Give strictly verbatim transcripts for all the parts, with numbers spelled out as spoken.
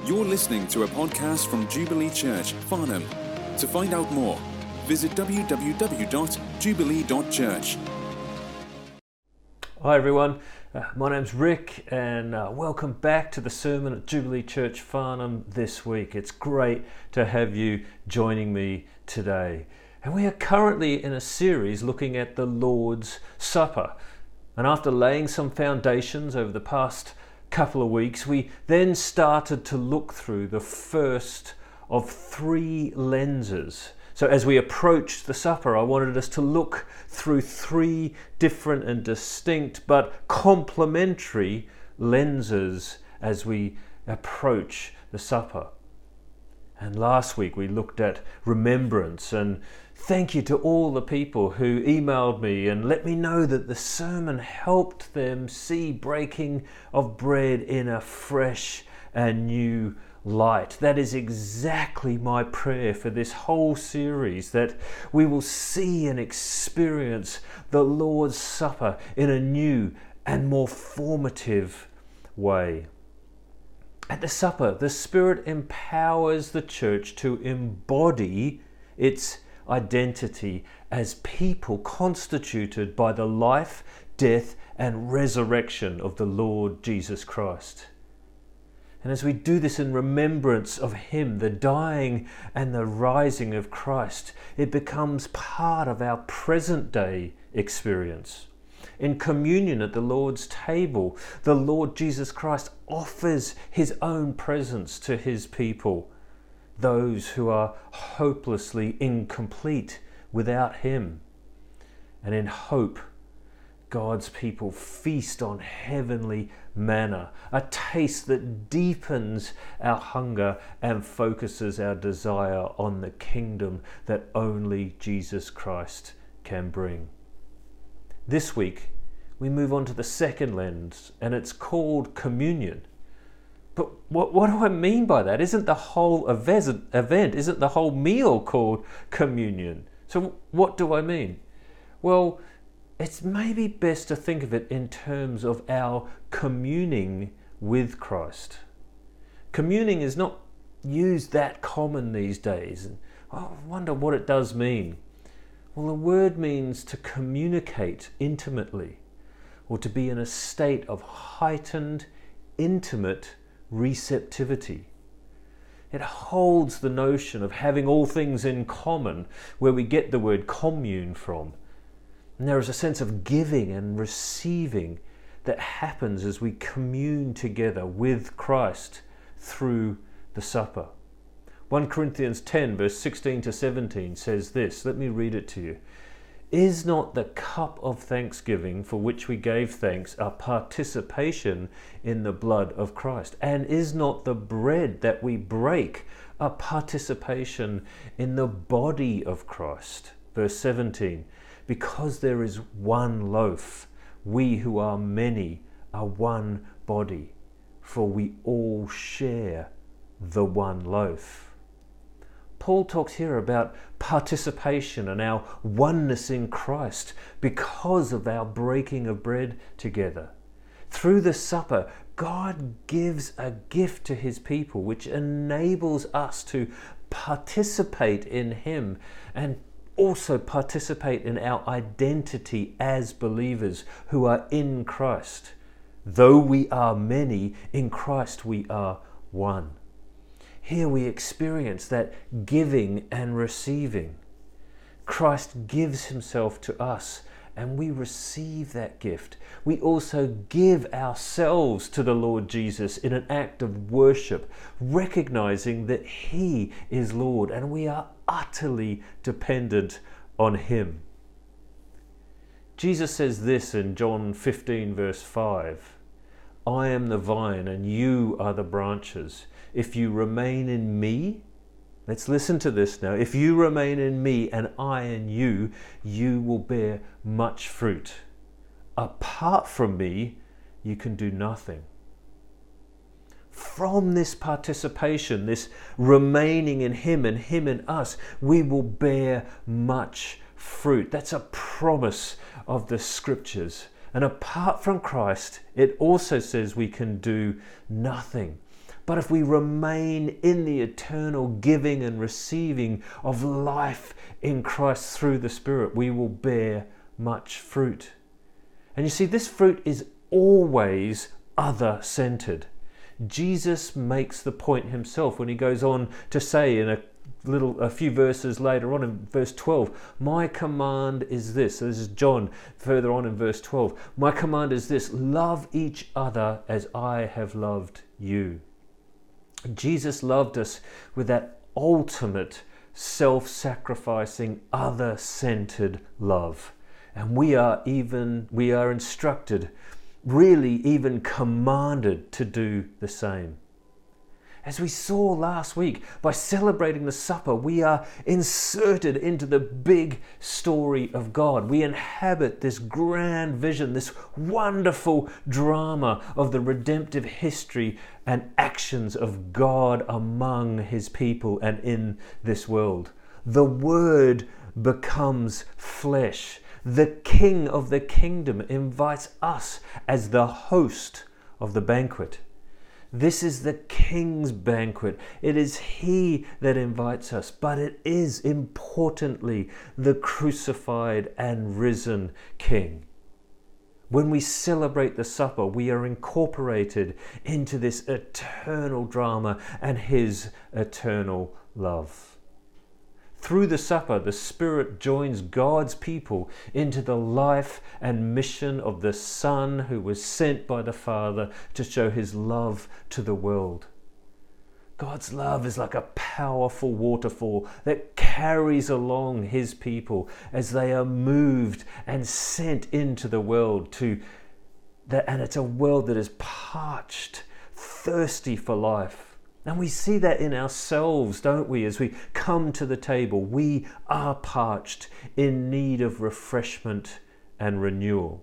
You're listening to a podcast from Jubilee Church, Farnham. To find out more, visit w w w dot jubilee dot church. Hi everyone, uh, my name's Rick and uh, welcome back to the sermon at Jubilee Church, Farnham this week. It's great to have you joining me today. And we are currently in a series looking at the Lord's Supper. And after laying some foundations over the past couple of weeks, we then started to look through the first of three lenses. So as we approached the supper, I wanted us to look through three different and distinct but complementary lenses as we approach the supper. And last week we looked at remembrance, and thank you to all the people who emailed me and let me know that the sermon helped them see breaking of bread in a fresh and new light. That is exactly my prayer for this whole series, that we will see and experience the Lord's Supper in a new and more formative way. At the supper, the Spirit empowers the church to embody its identity as people constituted by the life, death, and resurrection of the Lord Jesus Christ. And as we do this in remembrance of Him, the dying and the rising of Christ, it becomes part of our present day experience. In communion at the Lord's table, the Lord Jesus Christ offers His own presence to His people, those who are hopelessly incomplete without Him. And in hope, God's people feast on heavenly manna, a taste that deepens our hunger and focuses our desire on the kingdom that only Jesus Christ can bring. This week, we move on to the second lens, and it's called communion. But what, what do I mean by that? Isn't the whole event, event, isn't the whole meal called communion? So what do I mean? Well, it's maybe best to think of it in terms of our communing with Christ. Communing is not used that common these days. And I wonder what it does mean. Well, the word means to communicate intimately, or to be in a state of heightened, intimate receptivity. It holds the notion of having all things in common, where we get the word commune from. And there is a sense of giving and receiving that happens as we commune together with Christ through the supper. First Corinthians ten verse sixteen to seventeen says this. Let me read it to you. Is not the cup of thanksgiving for which we gave thanks a participation in the blood of Christ? And is not the bread that we break a participation in the body of Christ? Verse seventeen. Because there is one loaf, we who are many are one body, for we all share the one loaf. Paul talks here about participation and our oneness in Christ because of our breaking of bread together. Through the supper, God gives a gift to His people which enables us to participate in Him and also participate in our identity as believers who are in Christ. Though we are many, in Christ we are one. Here we experience that giving and receiving. Christ gives Himself to us and we receive that gift. We also give ourselves to the Lord Jesus in an act of worship, recognizing that He is Lord and we are utterly dependent on Him. Jesus says this in John fifteen verse five. I am the vine and you are the branches. If you remain in me, let's listen to this now. If you remain in me and I in you, you will bear much fruit. Apart from me, you can do nothing. From this participation, this remaining in Him and Him in us, we will bear much fruit. That's a promise of the Scriptures. And apart from Christ, it also says we can do nothing. But if we remain in the eternal giving and receiving of life in Christ through the Spirit, we will bear much fruit. And you see, this fruit is always other-centered. Jesus makes the point himself when he goes on to say in a little a few verses later on in verse twelve, my command is this. So this is John further on in verse twelve. My command is this: love each other as I have loved you. Jesus loved us with that ultimate self-sacrificing, other-centered love. And we are even we are instructed, really even commanded to do the same. As we saw last week, by celebrating the supper, we are inserted into the big story of God. We inhabit this grand vision, this wonderful drama of the redemptive history and actions of God among his people and in this world. The Word becomes flesh. The King of the kingdom invites us as the host of the banquet. This is the King's banquet. It is he that invites us, but it is importantly the crucified and risen King. When we celebrate the supper, we are incorporated into this eternal drama and his eternal love. Through the supper, the Spirit joins God's people into the life and mission of the Son who was sent by the Father to show his love to the world. God's love is like a powerful waterfall that carries along his people as they are moved and sent into the world to that, and it's a world that is parched, thirsty for life. And we see that in ourselves, don't we? As we come to the table, we are parched, in need of refreshment and renewal.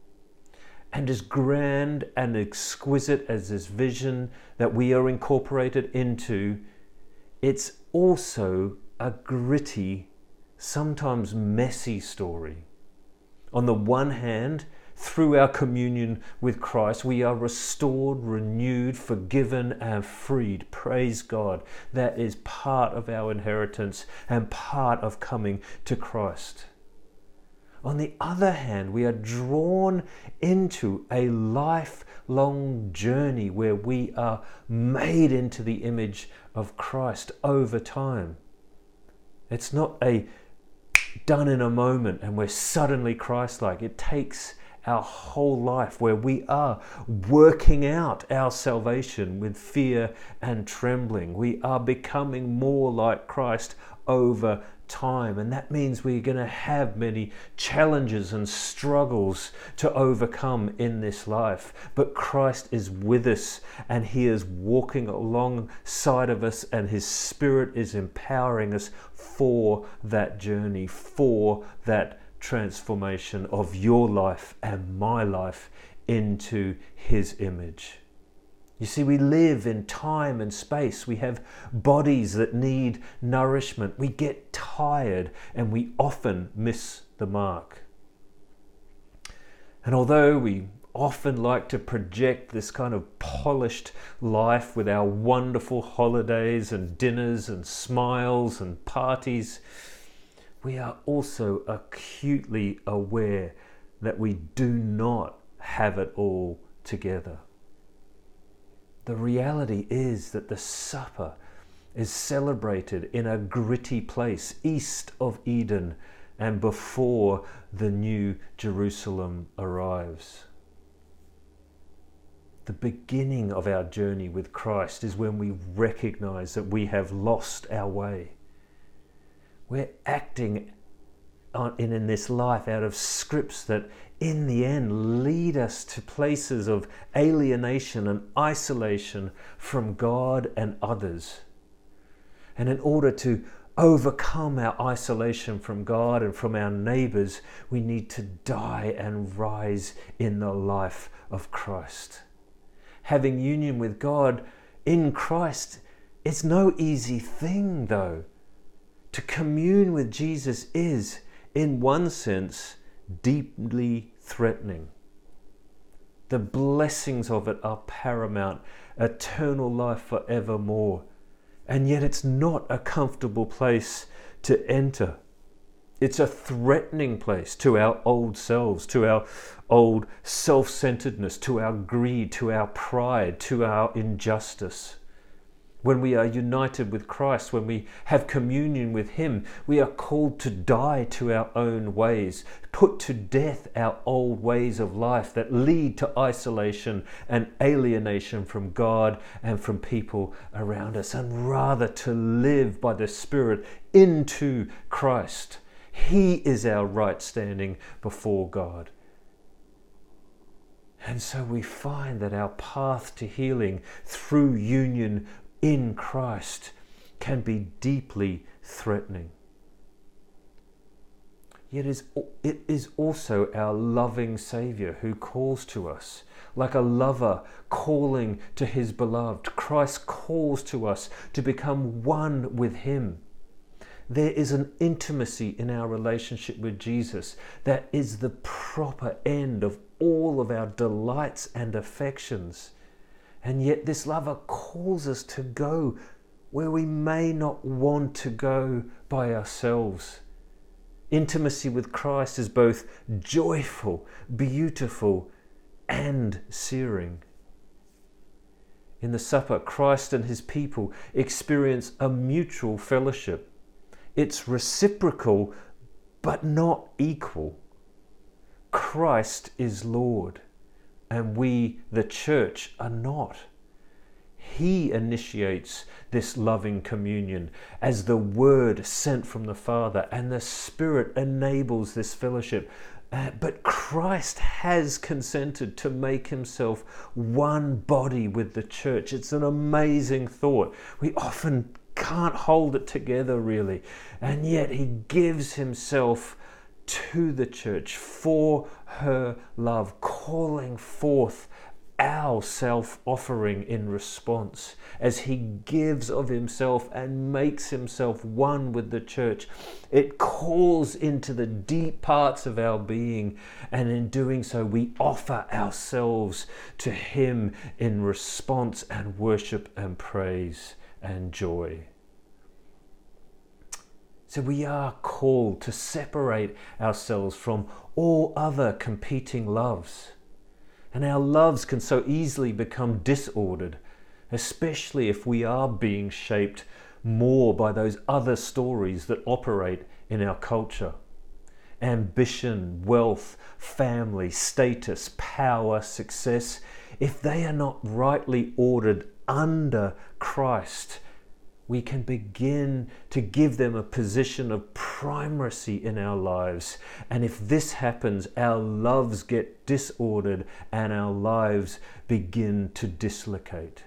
And as grand and exquisite as this vision that we are incorporated into, it's also a gritty, sometimes messy story. On the one hand, through our communion with Christ, we are restored, renewed, forgiven, and freed. Praise God. That is part of our inheritance and part of coming to Christ. On the other hand, we are drawn into a lifelong journey where we are made into the image of Christ over time. It's not a done in a moment and we're suddenly Christ-like. It takes our whole life where we are working out our salvation with fear and trembling. We are becoming more like Christ over time, and that means we're going to have many challenges and struggles to overcome in this life. But Christ is with us and he is walking alongside of us, and his Spirit is empowering us for that journey, for that transformation of your life and my life into his image. You see, we live in time and space. We have bodies that need nourishment. We get tired and we often miss the mark. And although we often like to project this kind of polished life with our wonderful holidays and dinners and smiles and parties, we are also acutely aware that we do not have it all together. The reality is that the supper is celebrated in a gritty place east of Eden and before the new Jerusalem arrives. The beginning of our journey with Christ is when we recognize that we have lost our way. We're acting on, in, in this life out of scripts that in the end lead us to places of alienation and isolation from God and others. And in order to overcome our isolation from God and from our neighbors, we need to die and rise in the life of Christ. Having union with God in Christ, it's no easy thing though. To commune with Jesus is, in one sense, deeply threatening. The blessings of it are paramount, eternal life forevermore. And yet it's not a comfortable place to enter. It's a threatening place to our old selves, to our old self-centeredness, to our greed, to our pride, to our injustice. When we are united with Christ, when we have communion with Him, we are called to die to our own ways, put to death our old ways of life that lead to isolation and alienation from God and from people around us, and rather to live by the Spirit into Christ. He is our right standing before God. And so we find that our path to healing through union in Christ can be deeply threatening. Yet it is also our loving Saviour who calls to us. Like a lover calling to his beloved, Christ calls to us to become one with Him. There is an intimacy in our relationship with Jesus that is the proper end of all of our delights and affections. And yet this lover calls us to go where we may not want to go by ourselves. Intimacy with Christ is both joyful, beautiful, and searing. In the supper, Christ and His people experience a mutual fellowship. It's reciprocal, but not equal. Christ is Lord, and we, the church, are not. He initiates this loving communion as the Word sent from the Father, and the Spirit enables this fellowship. Uh, but Christ has consented to make Himself one body with the church. It's an amazing thought. We often can't hold it together really, and yet He gives Himself to the church for her love, calling forth our self-offering in response as He gives of Himself and makes Himself one with the church. It calls into the deep parts of our being, and in doing so we offer ourselves to Him in response and worship and praise and joy. So we are called to separate ourselves from all other competing loves. And our loves can so easily become disordered, especially if we are being shaped more by those other stories that operate in our culture. Ambition, wealth, family, status, power, success, if they are not rightly ordered under Christ, we can begin to give them a position of primacy in our lives. And if this happens, our loves get disordered and our lives begin to dislocate.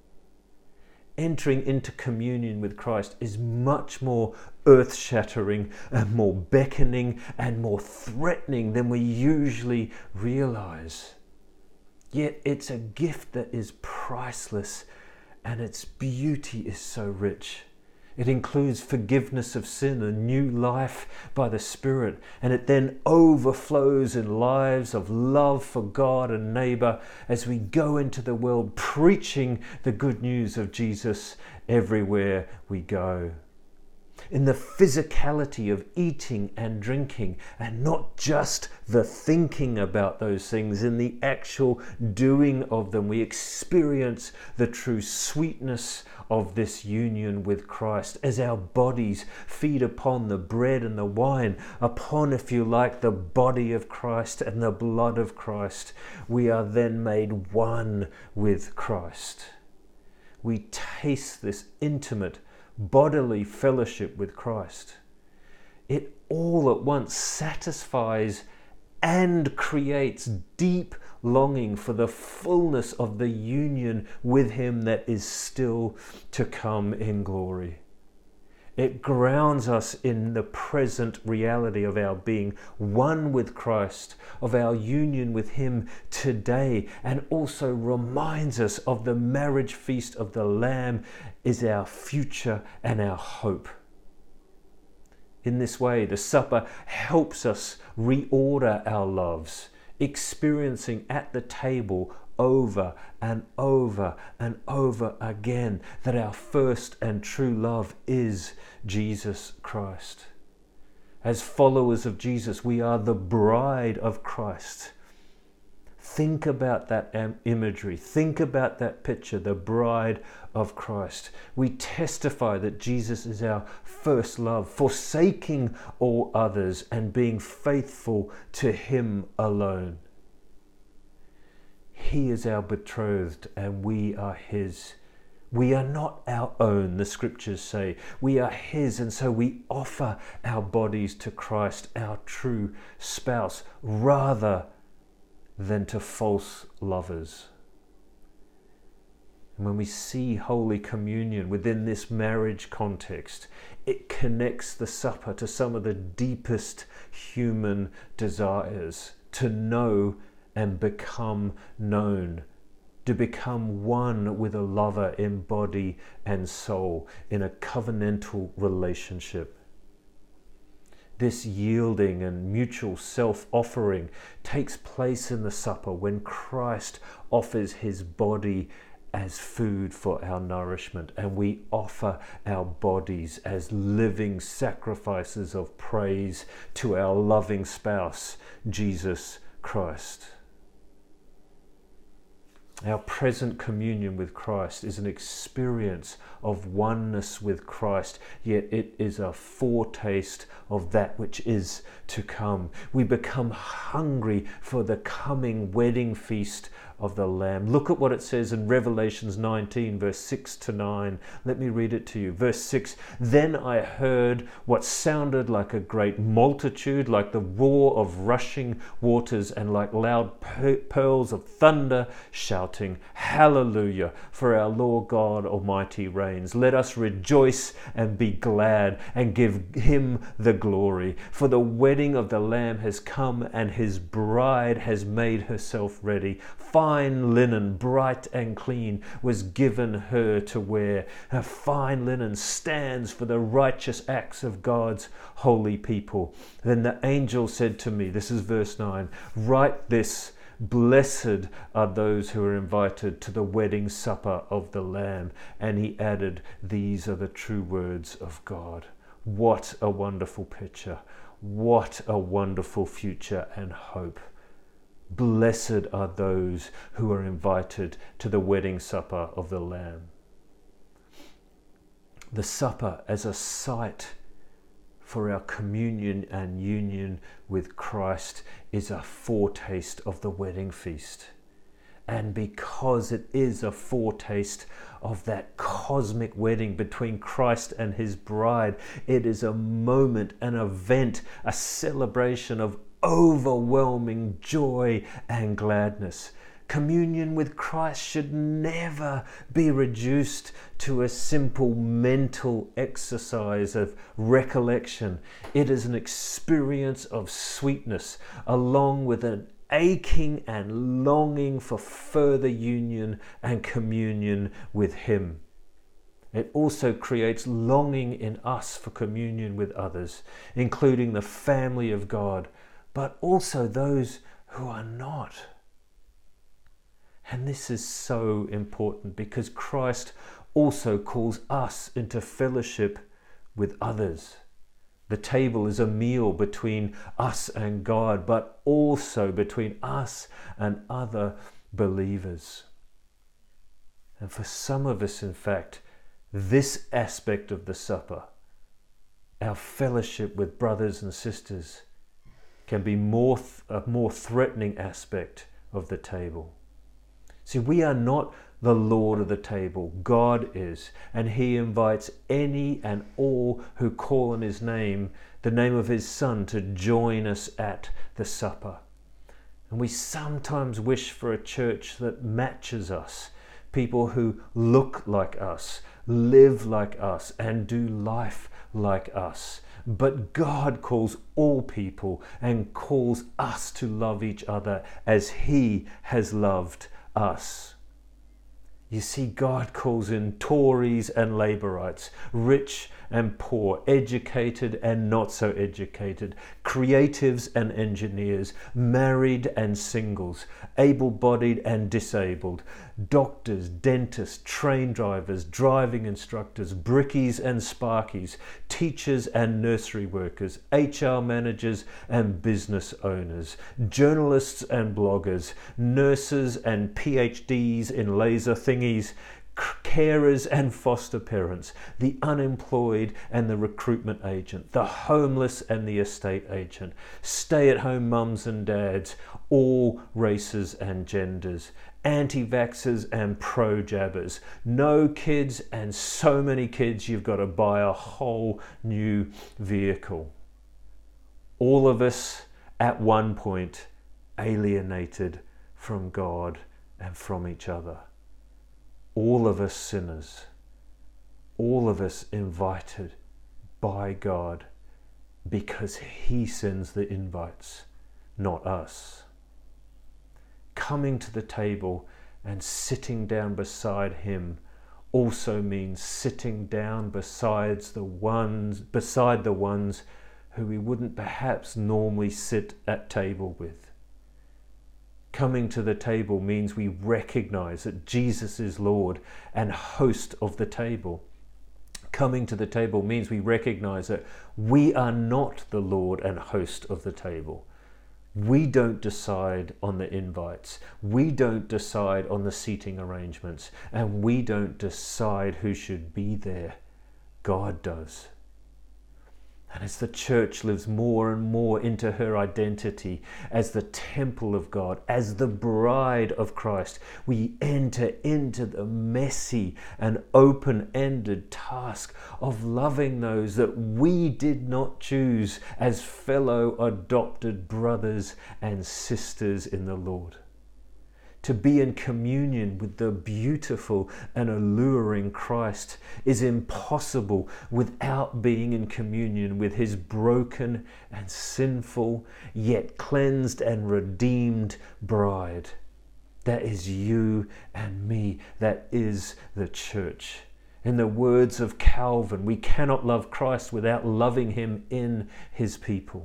Entering into communion with Christ is much more earth-shattering and more beckoning and more threatening than we usually realize. Yet it's a gift that is priceless, and its beauty is so rich. It includes forgiveness of sin, a new life by the Spirit, and it then overflows in lives of love for God and neighbour as we go into the world preaching the good news of Jesus everywhere we go. In the physicality of eating and drinking, and not just the thinking about those things, in the actual doing of them, we experience the true sweetness of this union with Christ as our bodies feed upon the bread and the wine, upon, if you like, the body of Christ and the blood of Christ. We are then made one with Christ. We taste this intimate bodily fellowship with Christ. It all at once satisfies and creates deep longing for the fullness of the union with Him that is still to come in glory. It grounds us in the present reality of our being one with Christ, of our union with Him today, and also reminds us of the marriage feast of the Lamb is our future and our hope. In this way, the supper helps us reorder our loves experiencing at the table over and over and over again that our first and true love is Jesus Christ. As followers of Jesus, we are the bride of Christ. Think about that imagery. Think about that picture, the bride of Christ. We testify that Jesus is our first love, forsaking all others and being faithful to Him alone. He is our betrothed and we are His. We are not our own, the scriptures say. We are His, and so we offer our bodies to Christ, our true spouse, rather than to false lovers. And when we see Holy Communion within this marriage context, it connects the supper to some of the deepest human desires, to know and become known, to become one with a lover in body and soul in a covenantal relationship. This yielding and mutual self-offering takes place in the supper when Christ offers His body as food for our nourishment, and we offer our bodies as living sacrifices of praise to our loving spouse, Jesus Christ. Our present communion with Christ is an experience of oneness with Christ, yet it is a foretaste of that which is to come. We become hungry for the coming wedding feast of the Lamb. Look at what it says in Revelations nineteen, verse six to nine. Let me read it to you. Verse six, "Then I heard what sounded like a great multitude, like the roar of rushing waters, and like loud per- pearls of thunder, shouting, 'Hallelujah, for our Lord God Almighty reigns. Let us rejoice and be glad and give Him the glory. For the wedding of the Lamb has come, and His bride has made herself ready. Fine linen, bright and clean, was given her to wear. Her fine linen stands for the righteous acts of God's holy people.' Then the angel said to me," this is verse nine, "Write this, blessed are those who are invited to the wedding supper of the Lamb." And he added, "These are the true words of God." What a wonderful picture. What a wonderful future and hope. Blessed are those who are invited to the wedding supper of the Lamb. The supper as a site for our communion and union with Christ is a foretaste of the wedding feast. And because it is a foretaste of that cosmic wedding between Christ and His bride, it is a moment, an event, a celebration of overwhelming joy and gladness. Communion with Christ should never be reduced to a simple mental exercise of recollection. It is an experience of sweetness, along with an aching and longing for further union and communion with Him. It also creates longing in us for communion with others, including the family of God, but also those who are not. And this is so important because Christ also calls us into fellowship with others. The table is a meal between us and God, but also between us and other believers. And for some of us, in fact, this aspect of the supper, our fellowship with brothers and sisters, can be more th- a more threatening aspect of the table. See, we are not the Lord of the table. God is, and He invites any and all who call on His name, the name of His Son, to join us at the supper. And we sometimes wish for a church that matches us, people who look like us, live like us, and do life like us. But God calls all people and calls us to love each other as He has loved us. You see, God calls in Tories and Labourites, rich and poor, educated and not so educated, creatives and engineers, married and singles, able-bodied and disabled, doctors, dentists, train drivers, driving instructors, brickies and sparkies, teachers and nursery workers, H R managers and business owners, journalists and bloggers, nurses and P H Ds in laser thingies, carers and foster parents, the unemployed and the recruitment agent, the homeless and the estate agent, stay-at-home mums and dads, all races and genders, anti-vaxxers and pro-jabbers, no kids and so many kids you've got to buy a whole new vehicle. All of us at one point alienated from God and from each other. All of us sinners, all of us invited by God because He sends the invites, not us. Coming to the table and sitting down beside Him also means sitting down besides the ones, beside the ones who we wouldn't perhaps normally sit at table with. Coming to the table means we recognize that Jesus is Lord and host of the table. Coming to the table means we recognize that we are not the Lord and host of the table. We don't decide on the invites. We don't decide on the seating arrangements. And we don't decide who should be there. God does. And as the church lives more and more into her identity as the temple of God, as the bride of Christ, we enter into the messy and open-ended task of loving those that we did not choose as fellow adopted brothers and sisters in the Lord. To be in communion with the beautiful and alluring Christ is impossible without being in communion with His broken and sinful, yet cleansed and redeemed bride. That is you and me. That is the church. In the words of Calvin, we cannot love Christ without loving Him in His people.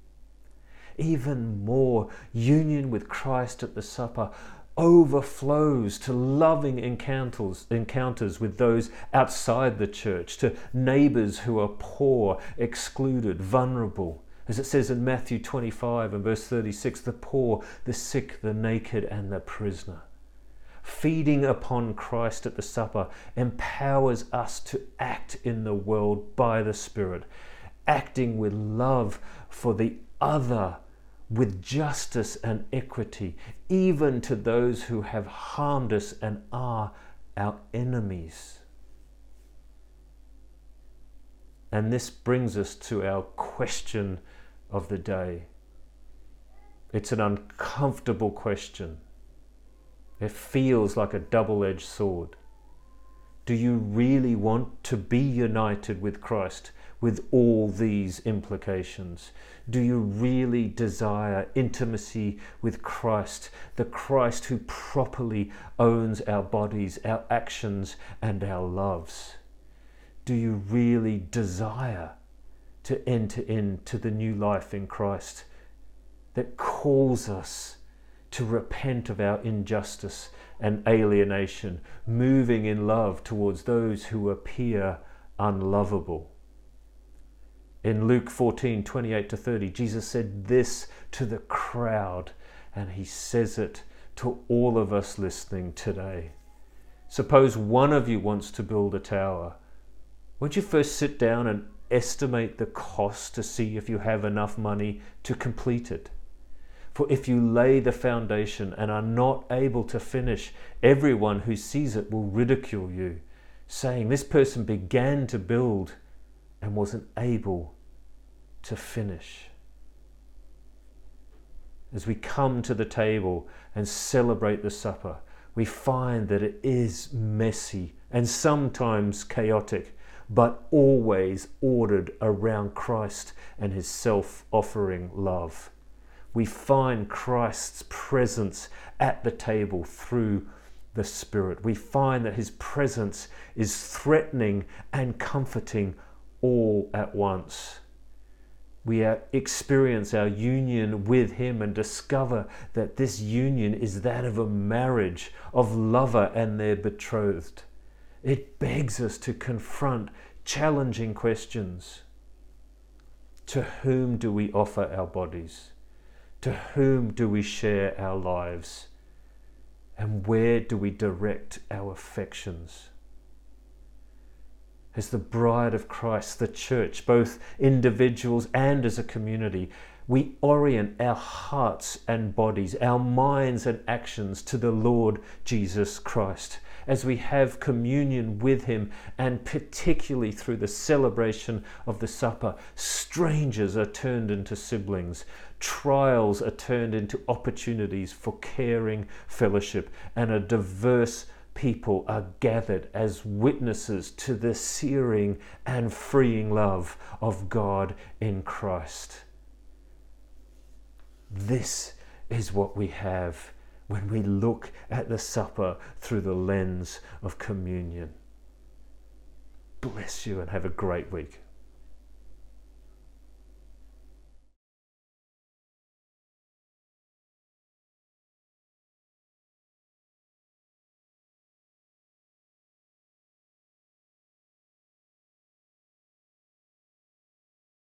Even more, union with Christ at the supper overflows to loving encounters, encounters with those outside the church, to neighbours who are poor, excluded, vulnerable. As it says in Matthew twenty-five and verse thirty-six, the poor, the sick, the naked and the prisoner. Feeding upon Christ at the supper empowers us to act in the world by the Spirit, acting with love for the other, with justice and equity, even to those who have harmed us and are our enemies. And this brings us to our question of the day. It's an uncomfortable question. It feels like a double-edged sword. Do you really want to be united with Christ with all these implications? Do you really desire intimacy with Christ, the Christ who properly owns our bodies, our actions, and our loves? Do you really desire to enter into the new life in Christ that calls us to repent of our injustice and alienation, moving in love towards those who appear unlovable? In Luke fourteen, twenty-eight to thirty, Jesus said this to the crowd, and He says it to all of us listening today. Suppose one of you wants to build a tower. Won't you first sit down and estimate the cost to see if you have enough money to complete it? For if you lay the foundation and are not able to finish, everyone who sees it will ridicule you, saying, "This person began to build and wasn't able to finish." As we come to the table and celebrate the supper, we find that it is messy and sometimes chaotic, but always ordered around Christ and His self-offering love. We find Christ's presence at the table through the Spirit. We find that his presence is threatening and comforting all at once. We experience our union with him and discover that this union is that of a marriage of lover and their betrothed. It begs us to confront challenging questions. To whom do we offer our bodies? To whom do we share our lives? And where do we direct our affections? As the bride of Christ, the church, both individuals and as a community, we orient our hearts and bodies, our minds and actions to the Lord Jesus Christ. As we have communion with him, and particularly through the celebration of the supper, strangers are turned into siblings, trials are turned into opportunities for caring fellowship, and a diverse people are gathered as witnesses to the searing and freeing love of God in Christ. This is what we have when we look at the supper through the lens of communion. Bless you and have a great week.